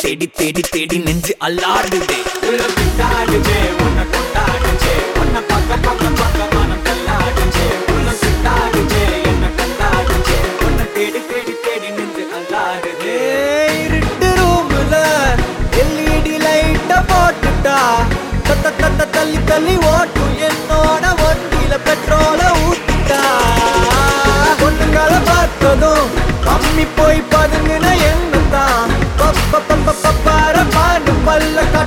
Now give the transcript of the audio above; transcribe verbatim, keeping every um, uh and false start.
தேடி தேடி தேடி நெஞ்சு அல்லாடுதே உள்ள பிட்டாடுதே உன்னை கொண்டாடுதே உன்னை பக்க பக்க பக்க மனம் கல்லாடுதே உள்ள பிட்டாடுதே என்ன கல்லாடுதே உன்னை தேடி தேடி தேடி நெஞ்சு அல்லாடுதே இருட்டு ரூம்ல எல்இடி லைட்ட போட்டுட்டா தத்த தத்த தள்ளி தள்ளி ஓட்டும் என்னோட வண்டியில பெட்ரோல ஊத்திட்டா பொண்ணுங்களை பார்த்ததும் அம்மி போய் பதுங்கின எண்ணம் தான் பப்ப பப்ப பப்பார பாண்டு பல்ல